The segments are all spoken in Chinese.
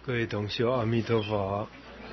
各位同修，阿弥陀佛。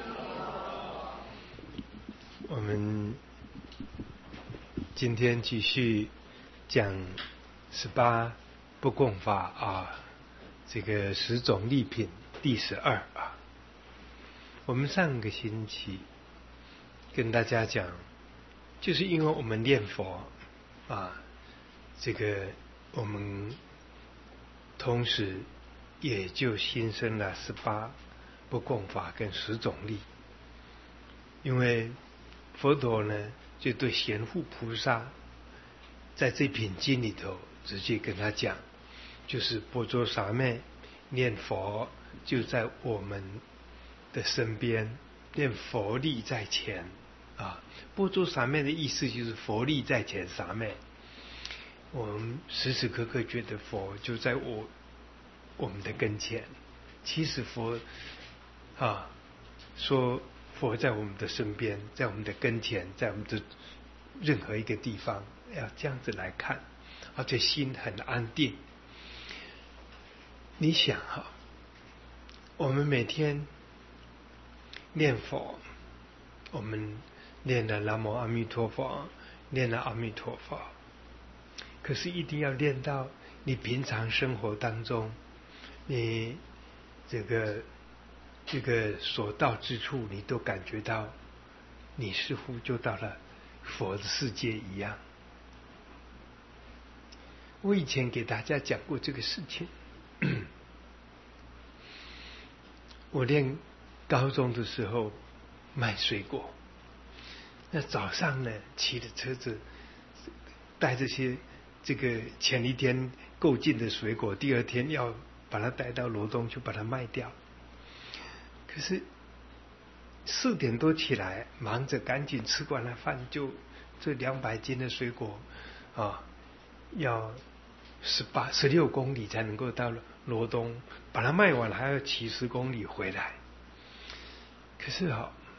我们今天继续讲18不共法啊，这个10种利品第12啊。我们上个星期跟大家讲，就是因为我们念佛啊，这个我们同时也就新生了18不共法跟10种利。因为佛陀呢，就对贤护菩萨在这品经里头直接跟他讲，就是般若沙妹念佛就在我们的身边，念佛力在前啊。般若沙妹的意思就是佛力在前，沙妹。我们时时刻刻觉得佛就在我们的跟前，其实佛啊说佛在我们的身边，在我们的跟前，在我们的任何一个地方，要这样子来看，而且心很安定。你想哈，我们每天念佛，我们念了南无阿弥陀佛，念了阿弥陀佛，可是一定要念到你平常生活当中，你这个所到之处，你都感觉到你似乎就到了佛的世界一样。我以前给大家讲过这个事情。我念高中的时候卖水果，那早上呢骑着车子带这个前一天购进的水果，第二天要把它带到罗东去把它卖掉。可是4点多起来，忙着赶紧吃完了饭，就这200斤的水果啊，要16公里才能够到罗东，把它卖完了还要骑10公里回来。可是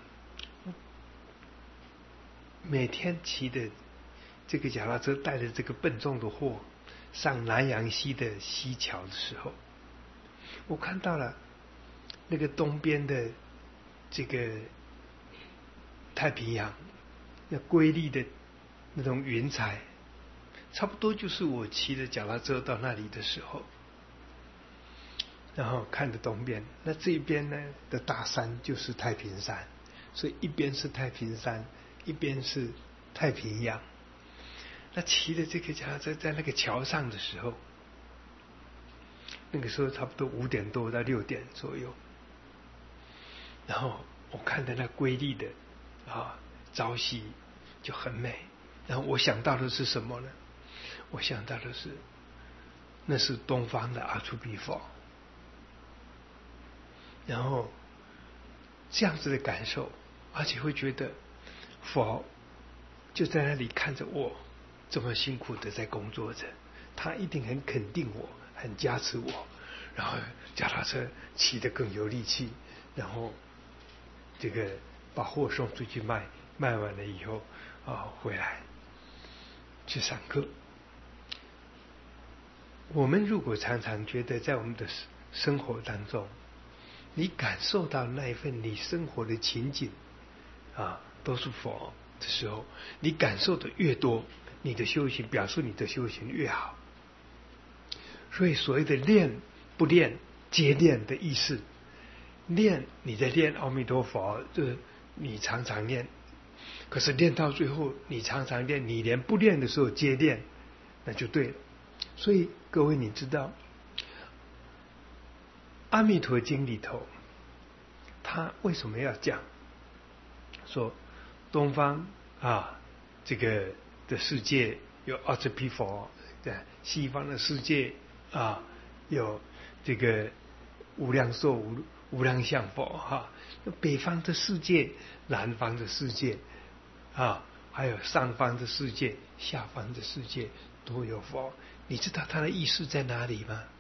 每天骑的这个脚踏车，带着这个笨重的货上南洋溪的溪桥的时候，我看到了那个东边的这个太平洋那瑰丽的那种云彩，差不多就是我骑着脚踏车到那里的时候，然后看着东边，那这边呢的大山就是太平山，所以一边是太平山，一边是太平洋。那骑着这个脚踏车在那个桥上的时候，那个时候差不多5点多到6点左右，然后我看到那瑰丽的朝夕就很美，然后我想到的是什么呢？我想到的是那是东方的阿阇黎佛。然后这样子的感受，而且会觉得佛就在那里看着我这么辛苦的在工作着，他一定很肯定我，很加持我，然后脚踏车骑得更有力气，然后这个把货送出去卖完了以后回来去上课。我们如果常常觉得在我们的生活当中，你感受到那一份你生活的情景都是佛的时候，你感受的越多，你的修行表示你的修行越好。所以所谓的练不练皆练的意思，练你在练阿弥陀佛，就是你常常练，可是练到最后你常常练，你连不练的时候皆练，那就对了。所以各位，你知道阿弥陀经里头他为什么要讲说东方这个的世界有阿阇黎佛，西方的世界有这个无量寿无量相佛北方的世界，南方的世界还有上方的世界，下方的世界都有佛。你知道它的意思在哪里吗？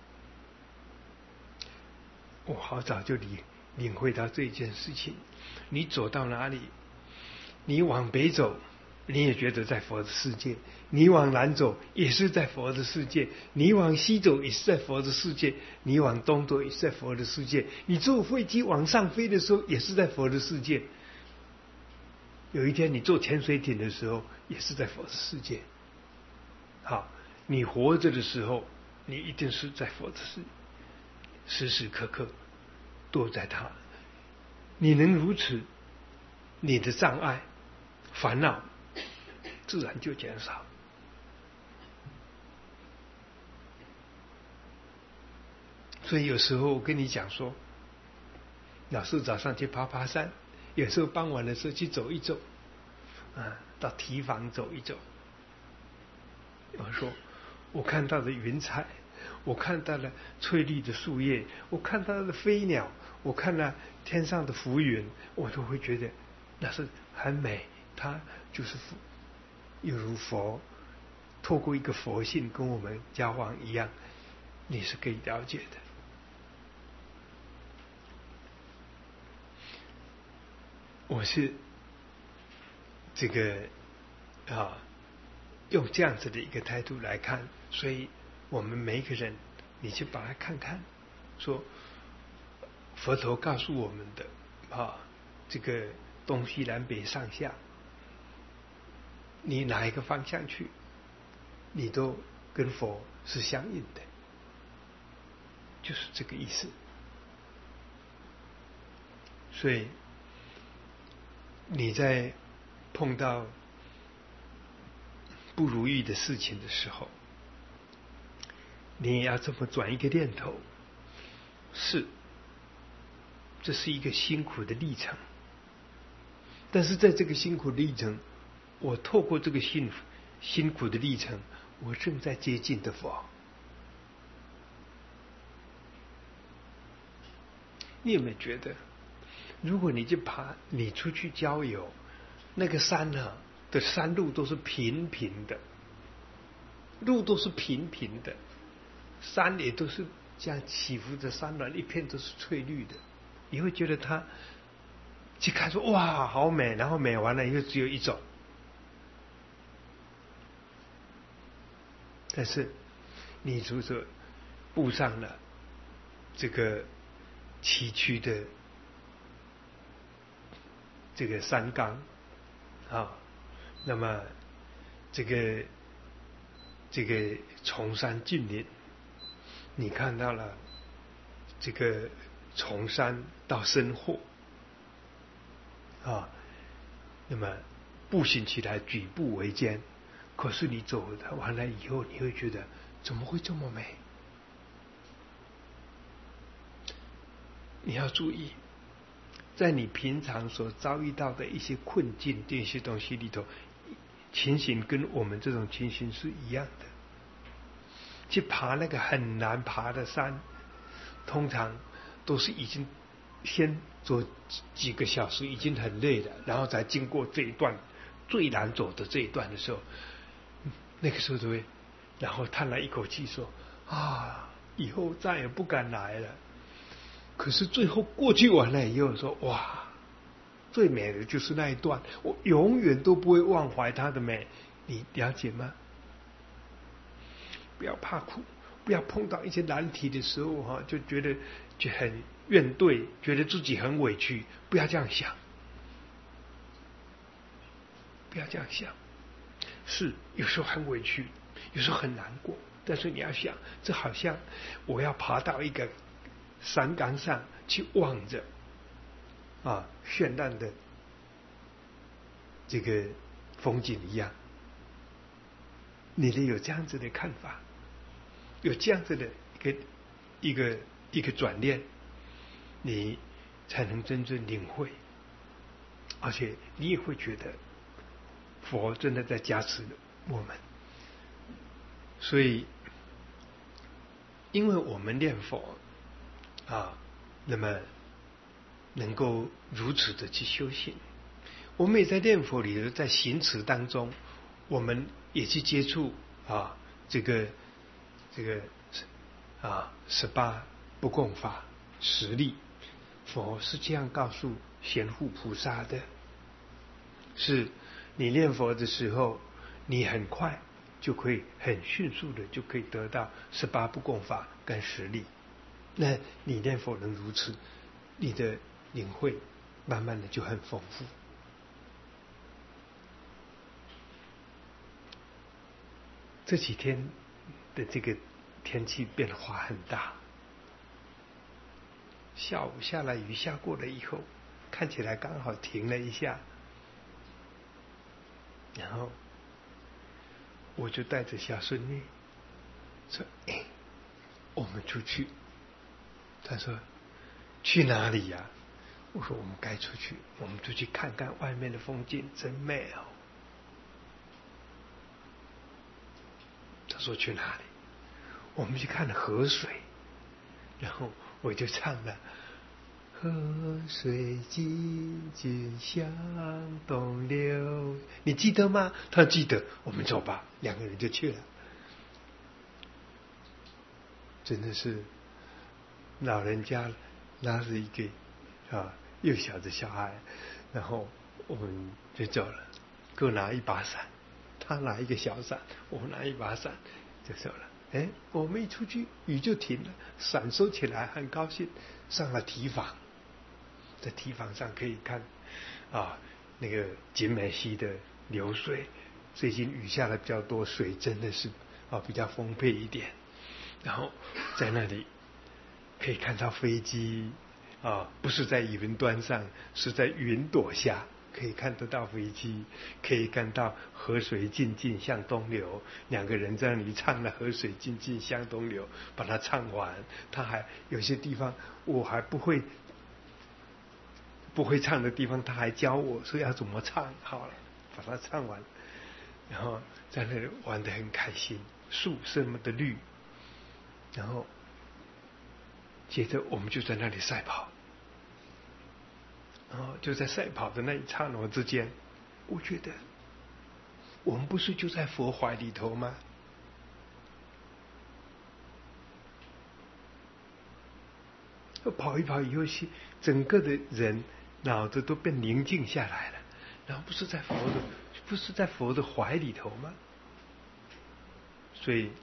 我好早就领会到这件事情。你走到哪里，你往北走， 你也觉得在佛的世界；你往南走也是在佛的世界；你往西走也是在佛的世界；你往东走也是在佛的世界；你坐飞机往上飞的时候也是在佛的世界。有一天你坐潜水艇的时候也是在佛的世界。好，你活着的时候你一定是在佛的世界，时时刻刻都在他。你能如此，你的障碍烦恼自然就减少。所以有时候我跟你讲说，老师早上去爬爬山，有时候傍晚的时候去走一走，到堤防走一走。我说我看到的云彩，我看到了翠绿的树叶，我看到了飞鸟，我看了天上的浮云，我都会觉得那是很美。它就是犹如佛透过一个佛性跟我们交往一样，你是可以了解的。我是这个用这样子的一个态度来看，所以我们每一个人，你去把它看看，说佛陀告诉我们的这个东西南北上下，你哪一个方向去，你都跟佛是相应的，就是这个意思。所以你在碰到不如意的事情的时候，你也要这么转一个念头，这是一个辛苦的历程，但是在这个辛苦的历程，我透过这个辛苦的历程，我正在接近的佛。你有没有觉得，如果你你出去郊游，那个山的山路都是平平的，路都是平平的，山也都是这样起伏着，山峦一片都是翠绿的，你会觉得它去看说哇好美，然后美完了以后只有一种。但是你如果步上了这个崎岖的这个山岗那么这个崇山峻岭，你看到了这个从山到深壑那么步行起来举步维艰，可是你走完了以后，你会觉得怎么会这么美？你要注意，在你平常所遭遇到的一些困境这些东西里头，情形跟我们这种情形是一样的。去爬那个很难爬的山，通常都是已经先走几个小时，已经很累了，然后才经过这一段最难走的这一段的时候，那个时候就会然后叹了一口气说以后再也不敢来了。可是最后过去完了以后说哇，最美的就是那一段，我永远都不会忘怀它的美。你了解吗？不要怕苦，不要碰到一些难题的时候就觉得就很怨怼，觉得自己很委屈，不要这样想，不要这样想。是有时候很委屈，有时候很难过，但是你要想，这好像我要爬到一个山岗上去望着绚烂的这个风景一样。你得有这样子的看法，有这样子的一个转念，你才能真正领会，而且你也会觉得佛真的在加持我们。所以因为我们念佛那么能够如此的去修行，我们也在念佛里头，在行持当中，我们也去接触这个18不共法实力。佛是这样告诉贤护菩萨的，是你念佛的时候，你很快就可以很迅速的就可以得到18不共法跟实力。那你念佛能如此，你的领会慢慢的就很丰富。这几天的这个天气变化很大，下午下来雨下过了以后，看起来刚好停了一下，然后我就带着小孙女说：“我们出去。”他说：“去哪里呀？”我说：“我们该出去，我们出去看看外面的风景，真美哦。”他说：“去哪里？”我们去看河水，然后我就唱了：“河水静静向东流。”你记得吗？他记得。我们走吧，两个人就去了。真的是老人家拉着一个幼小的小孩，然后我们就走了，各拿一把伞，他拿一个小伞，我拿一把伞，就走了。我们一出去雨就停了，伞收起来，很高兴上了堤防。在堤防上可以看那个景美溪的流水，最近雨下的比较多，水真的是比较丰沛一点。然后在那里可以看到飞机不是在云端上，是在云朵下，可以看得到飞机，可以看到河水静静向东流。两个人在那里唱了河水静静向东流，把它唱完。他还有些地方我还不会唱的地方，他还教我说要怎么唱。好了，把它唱完，然后在那里玩得很开心，树是那么的绿。然后接着我们就在那里赛跑，然后就在赛跑的那一刹那之间，我觉得我们不是就在佛怀里头吗？跑一跑以后，整个的人脑子都变宁静下来了，然后不是在佛的怀里头吗？所以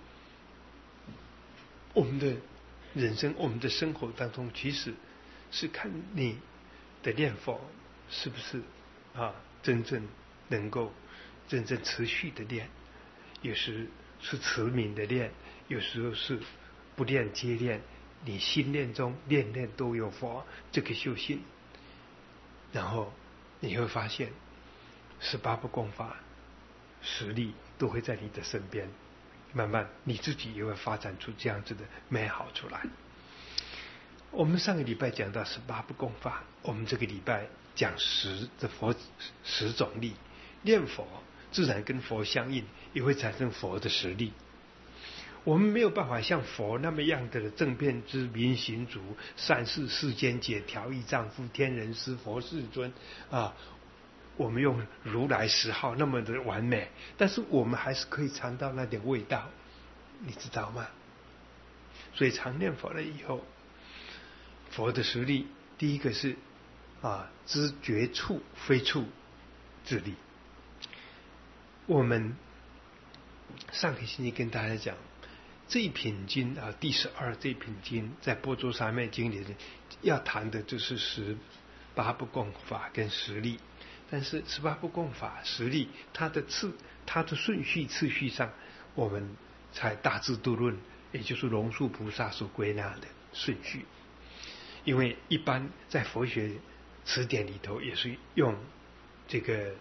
我们的人生，我们的生活当中，其实是看你的念佛是不是真正能够真正持续的练。有时是持名的练，有时候是不练接练，你心念中念念都有佛，这个修行，然后你会发现18不共法实力都会在你的身边，慢慢你自己也会发展出这样子的美好出来。我们上个礼拜讲到18不共法，我们这个礼拜讲10种力，念佛自然跟佛相应，也会产生佛的实力。我们没有办法像佛那么样的正遍知明行足，善事世间解，调御丈夫，天人师，佛世尊我们用如来10号那么的完美，但是我们还是可以尝到那点味道，你知道吗？所以常念佛了以后，佛的实力，第一个是知觉处非处之力。我们上个星期跟大家讲，这一品经第12这一品经，在般若三昧经里要谈的就是18不共法跟实力。但是18不共法实力，它的顺序次序上，我们才大智度论，也就是龙树菩萨所归纳的顺序。因为一般在佛学词典里头也是用这个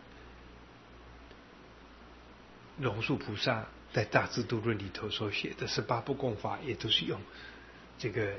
龙树菩萨在大智度论里头所写的18不共法，也都是用这个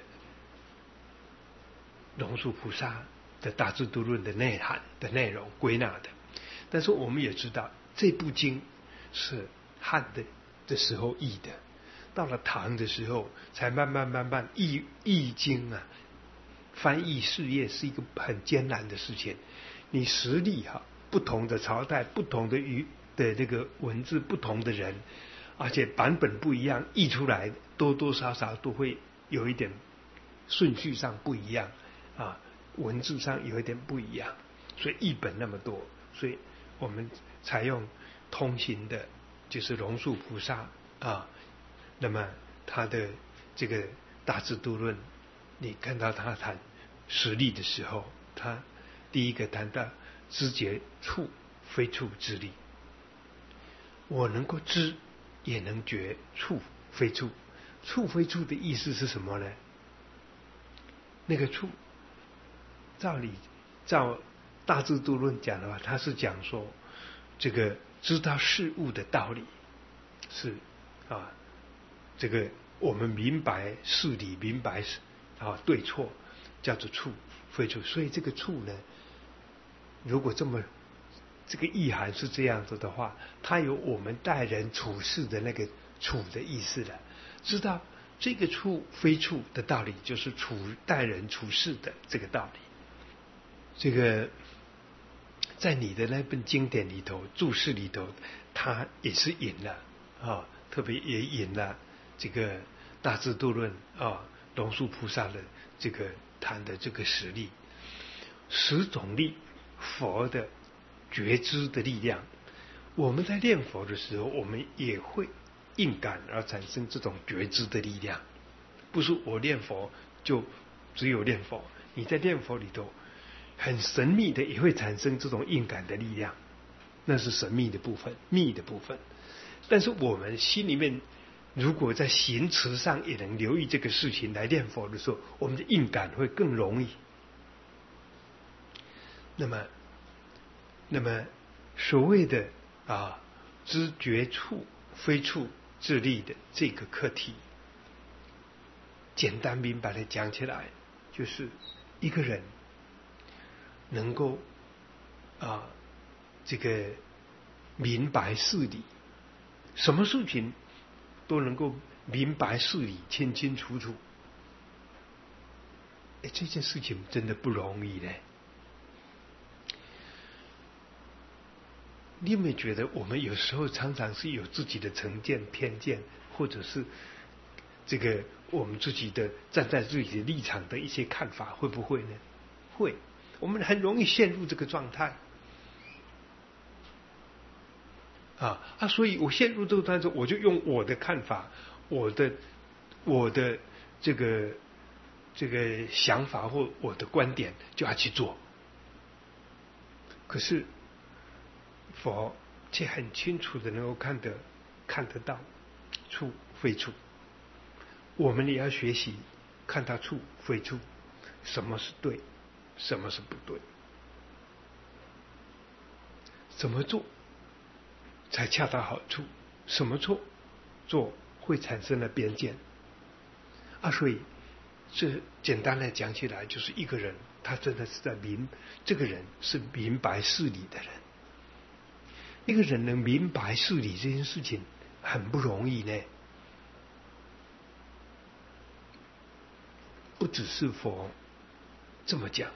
龙树菩萨的大智度论的内涵的内容归纳的。但是我们也知道，这部经是汉的时候译的，到了唐的时候才慢慢译经翻译事业是一个很艰难的事情。你实力不同的朝代，不同的这个文字，不同的人，而且版本不一样，译出来多多少少都会有一点顺序上不一样文字上有一点不一样，所以译本那么多，所以我们采用通行的，就是龙树菩萨啊。那么他的这个大智度论，你看到他谈实力的时候，他第一个谈到知觉处非处之力。我能够知，也能觉处非处。处非处的意思是什么呢？那个处，照大智度论讲的话，他是讲说，这个知道事物的道理是这个我们明白事理，明白对错，叫做处非处。所以这个处呢，如果这个意涵是这样子的话，它有我们待人处事的那个处的意思了。知道这个处非处的道理，就是待人处事的这个道理。这个在你的那本经典里头注释里头，它也是引了特别也引了这个大智度论龙树菩萨的这个谈的这个实力，10种力，佛的觉知的力量。我们在念佛的时候，我们也会应感而产生这种觉知的力量。不是我念佛就只有念佛，你在念佛里头很神秘的也会产生这种应感的力量，那是神秘的部分，密的部分。但是我们心里面如果在行持上也能留意这个事情来念佛的时候，我们的应感会更容易。那么所谓的知觉处非处自力的这个课题，简单明白的讲起来，就是一个人能够这个明白事理，什么事情都能够明白事理清清楚楚。这件事情真的不容易呢。你有没有觉得我们有时候常常是有自己的成见偏见，或者是这个我们自己的站在自己的立场的一些看法，会不会呢？会，我们很容易陷入这个状态所以我陷入这个状态，我就用我的看法，我的这个想法或我的观点就要去做。可是佛却很清楚的能够看得到处非处，我们也要学习看到处非处，什么是对，什么是不对，怎么做才恰到好处，什么做会产生了边界所以这简单的讲起来，就是一个人他真的是这个人是明白事理的人。一个人能明白事理这件事情很不容易呢。不只是佛这么讲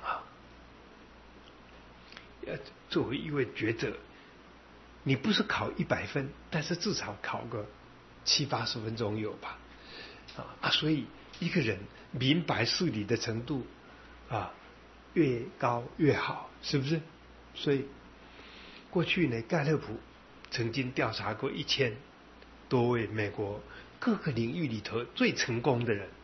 作为一位觉者，你不是考100分，但是至少考个70-80分钟有吧？所以一个人明白事理的程度越高越好，是不是？所以过去呢，盖勒普曾经调查过1000多位美国各个领域里头最成功的人，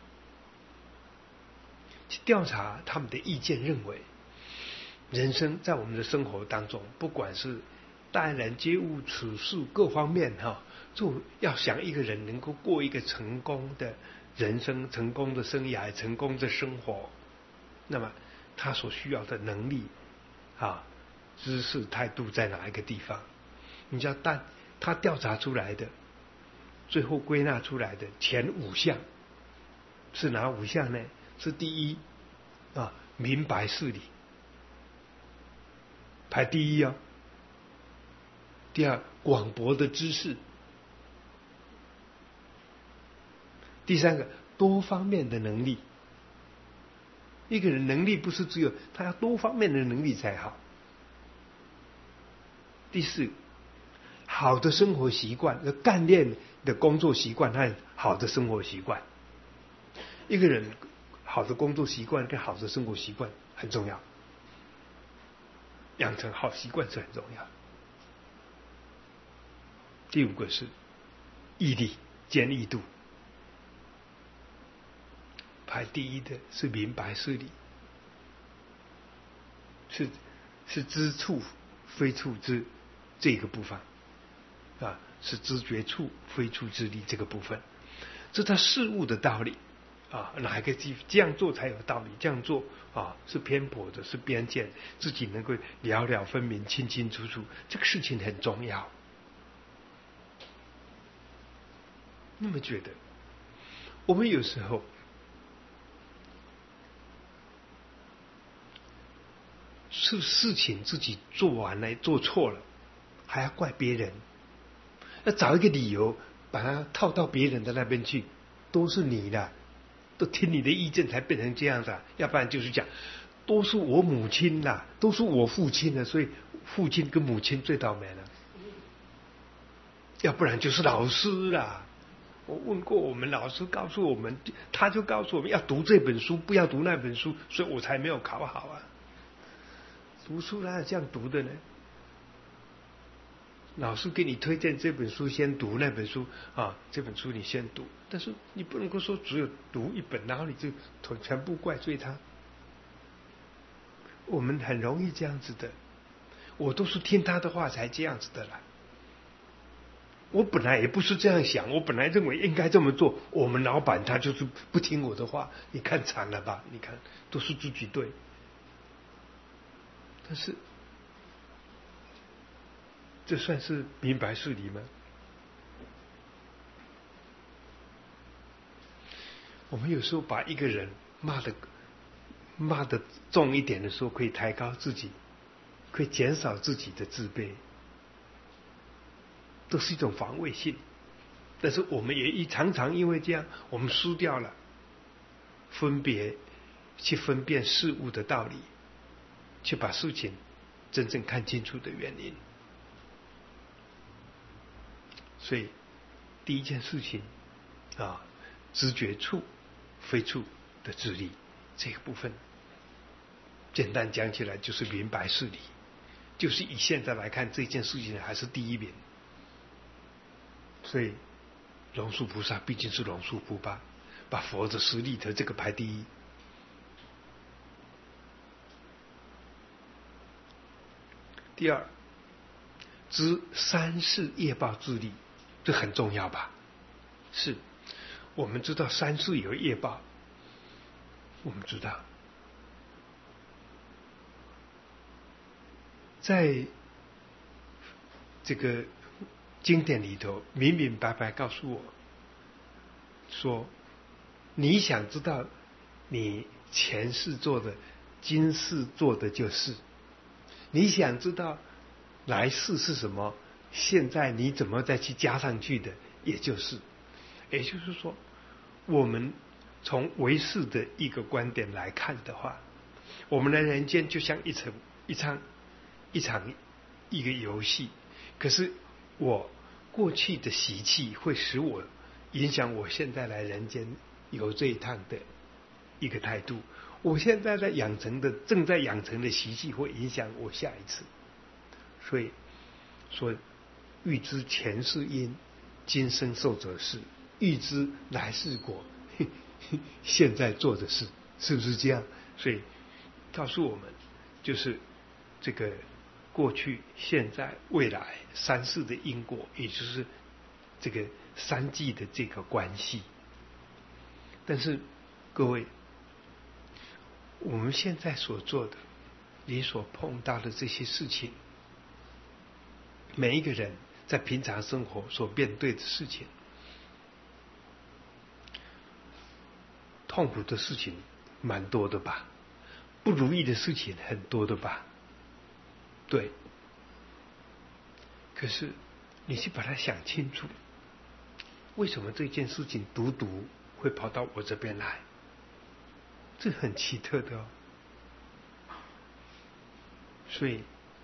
去调查他们的意见，认为人生在我们的生活当中，不管是待人接物处事各方面就要想一个人能够过一个成功的人生、成功的生涯、成功的生活，那么他所需要的能力知识态度在哪一个地方？你知道他调查出来的，最后归纳出来的前5项是哪5项呢？是第一明白事理，排第一第二，广博的知识，第三个，多方面的能力。一个人能力不是只有他要多方面的能力才好。第四，好的生活习惯，干练的工作习惯和好的生活习惯。一个人好的工作习惯跟好的生活习惯很重要。 养成好习惯是很重要。第五个是毅力、坚毅度。排第一的是明白事理，是知处非处之这个部分啊，是知觉处非处之理这个部分，这他事物的道理啊，哪一个这样做才有道理？这样做啊是偏颇的，是边界，自己能够了了分明、清清楚楚，这个事情很重要。那么觉得，我们有时候是事情自己做完了做错了，还要怪别人，要找一个理由把它套到别人的那边去，都是你的，都听你的意见才变成这样的，要不然就是讲都是我母亲啦，都是我父亲的，所以父亲跟母亲最倒霉了，要不然就是老师啦。我问过我们老师，告诉我们，他就告诉我们要读这本书，不要读那本书，所以我才没有考好啊。读书哪有这样读的呢？老师给你推荐这本书，先读那本书啊，这本书你先读，但是你不能够说只有读一本，然后你就全部怪罪他。我们很容易这样子的，我都是听他的话才这样子的啦。我本来也不是这样想，我本来认为应该这么做，我们老板他就是不听我的话，你看惨了吧？你看都是自己对，但是这算是明白事理吗？我们有时候把一个人骂得重一点的时候，可以抬高自己，可以减少自己的自卑，都是一种防卫性。但是我们也常常因为这样，我们输掉了去分辨事物的道理，去把事情真正看清楚的原因。所以第一件事情啊，知觉处非处的智力这个部分，简单讲起来就是明白事理，就是以现在来看这件事情还是第一名。所以龙树菩萨毕竟是龙树菩萨，把佛的实力的这个排第一。第二，知三世业报智力，这很重要吧？是，我们知道三世有业报，我们知道，在这个经典里头明明白白告诉我说，你想知道你前世做的，今世做的就是；你想知道来世是什么，现在你怎么再去加上去的，也就是。也就是说，我们从唯识的一个观点来看的话，我们的人间就像一场一个游戏，可是我过去的习气会使我影响我现在来人间有这一趟的一个态度，我现在正在养成的习气会影响我下一次。所以说，欲知前世因，今生受者是；欲知来世果，现在做的事，是不是这样？所以告诉我们，就是这个过去、现在、未来三世的因果，也就是这个三际的这个关系。但是各位，我们现在所做的，你所碰到的这些事情，每一个人在平常生活所面对的事情，痛苦的事情蛮多的吧，不如意的事情很多的吧，对。可是你去把它想清楚，为什么这件事情独会跑到我这边来？这很奇特的哦。所以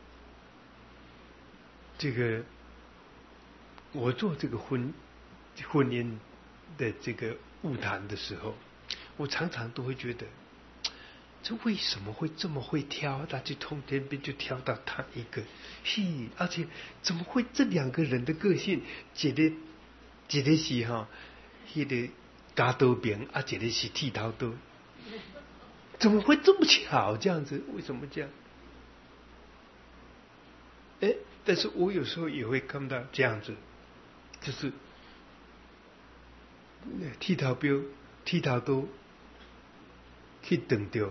这个我做这个婚姻的这个晤谈的时候，我常常都会觉得， 这为什么会这么会挑？他去通天边就挑到他一个，嘿，而且怎么会这两个人的个性，一个是哈，那个加多边啊，一个是剃头刀，怎么会这么巧？这样子，为什么这样？哎，但是我有时候也会看到这样子，就是剃头标、剃头刀去等掉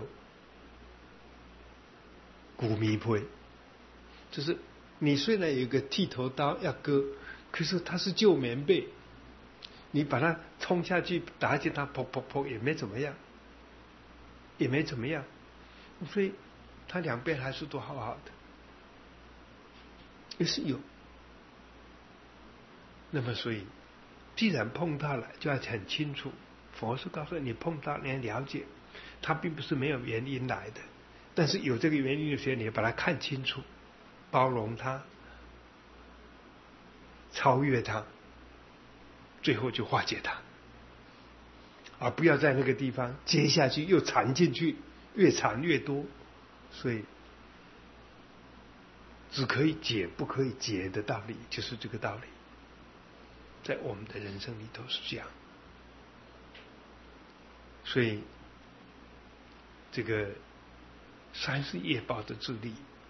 骨迷配，就是你虽然有一个剃头刀要割，可是它是旧棉被，你把它冲下去打进它，砰砰砰也没怎么样，也没怎么样，所以它两边还是都好好的，也是有。那么所以，既然碰到了，就要很清楚。佛是告诉你碰到，你要了解，它并不是没有原因来的。但是有这个原因的时候，你要把它看清楚，包容它，超越它，最后就化解它，而不要在那个地方接下去又缠进去，越缠越多。所以，只可以解不可以结的道理，就是这个道理。在我们的人生里头是这样。所以，这个三世业报的自力，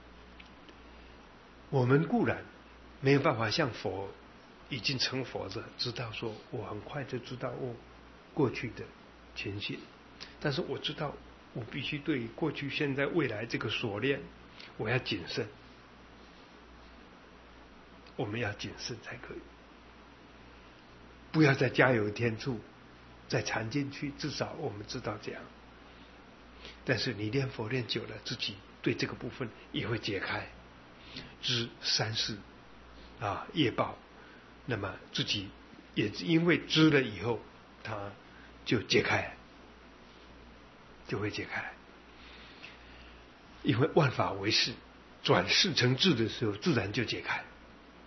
我们固然没有办法像佛已经成佛的知道说，我很快就知道我过去的情形，但是我知道我必须对过去、现在、未来这个锁链，我要谨慎，我们要谨慎才可以，不要再加油添醋，再缠进去。至少我们知道这样。但是你念佛念久了，自己对这个部分也会解开，知三世业报，那么自己也因为知了以后，他就解开，就会解开。因为万法为事，转世成智的时候，自然就解开。